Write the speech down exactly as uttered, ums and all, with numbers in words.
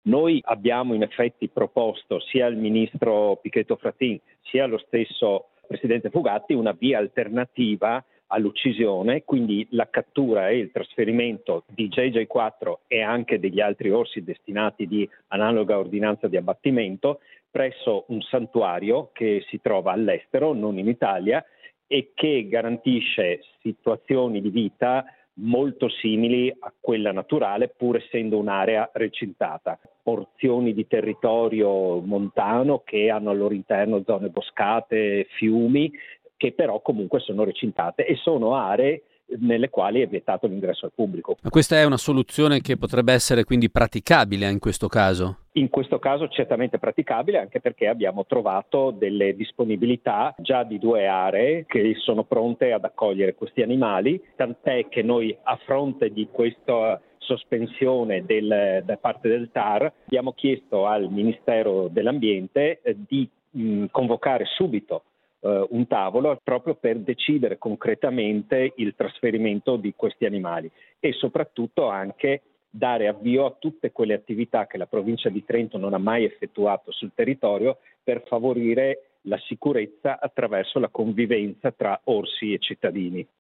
Noi abbiamo in effetti proposto sia al ministro Pichetto Fratin sia allo stesso presidente Fugatti una via alternativa all'uccisione, quindi la cattura e il trasferimento di J J quattro e anche degli altri orsi destinati di analoga ordinanza di abbattimento presso un santuario che si trova all'estero, non in Italia, e che garantisce situazioni di vita molto simili a quella naturale, pur essendo un'area recintata. Porzioni di territorio montano che hanno al loro interno zone boscate, fiumi, che però comunque sono recintate e sono aree nelle quali è vietato l'ingresso al pubblico. Ma questa è una soluzione che potrebbe essere quindi praticabile in questo caso? In questo caso certamente praticabile, anche perché abbiamo trovato delle disponibilità già di due aree che sono pronte ad accogliere questi animali, tant'è che noi, a fronte di questa sospensione del, da parte del T A R, abbiamo chiesto al Ministero dell'Ambiente eh, di mh, convocare subito Uh, un tavolo proprio per decidere concretamente il trasferimento di questi animali e soprattutto anche dare avvio a tutte quelle attività che la provincia di Trento non ha mai effettuato sul territorio per favorire la sicurezza attraverso la convivenza tra orsi e cittadini.